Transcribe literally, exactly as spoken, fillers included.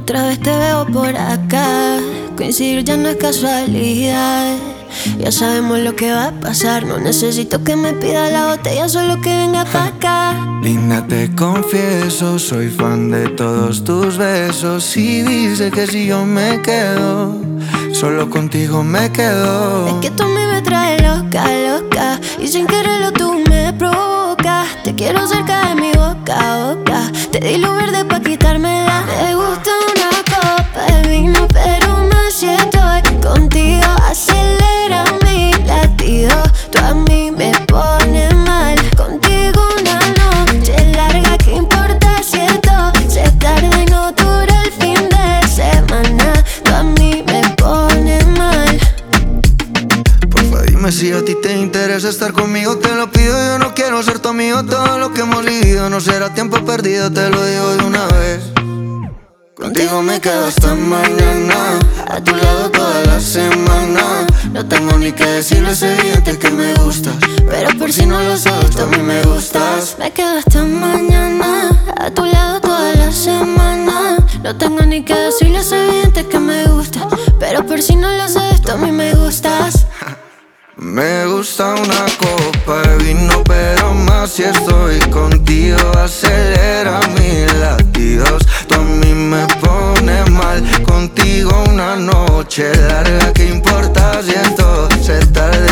Otra vez te veo por acá. Coincidir ya no es casualidad. Ya sabemos lo que va a pasar. No necesito que me pida la botella, solo que venga pa' acá. Linda, te confieso, soy fan de todos tus besos. Y dice que si yo me quedo, solo contigo me quedo. Es que tú a mí me traes loca, loca. Y sin quererlo tú me provocas. Te quiero cerca de mi boca, boca. Te di luz verde pa' quitármela. Me gusta una copa de vino, pero más si estoy contigo. Acelera mi latido. Tú a mí me pones mal. Contigo una noche larga, ¿qué importa si esto se tarda y no dura el fin de semana? Tú a mí me pones mal. Porfa, dime si a ti te interesa estar conmigo, te lo pido. Yo no quiero ser tu amigo, todo lo que hemos vivido no será tiempo perdido, te lo digo de una vez. Contigo me quedo hasta mañana, a tu lado toda la semana. No tengo ni que decirlo, es evidente que me gustas, pero por si no lo sabes, tú a mí me gustas. Me quedo hasta mañana, a tu lado toda la semana. No tengo ni que decirlo, es evidente que me gustas, pero por si no lo sabes, tú a mí me gustas. Me gusta una copa de vino, pero más si estoy contigo. Acelera mis latidos, tú a mí me pones mal. Contigo una noche larga, ¿qué importa si esto se tarda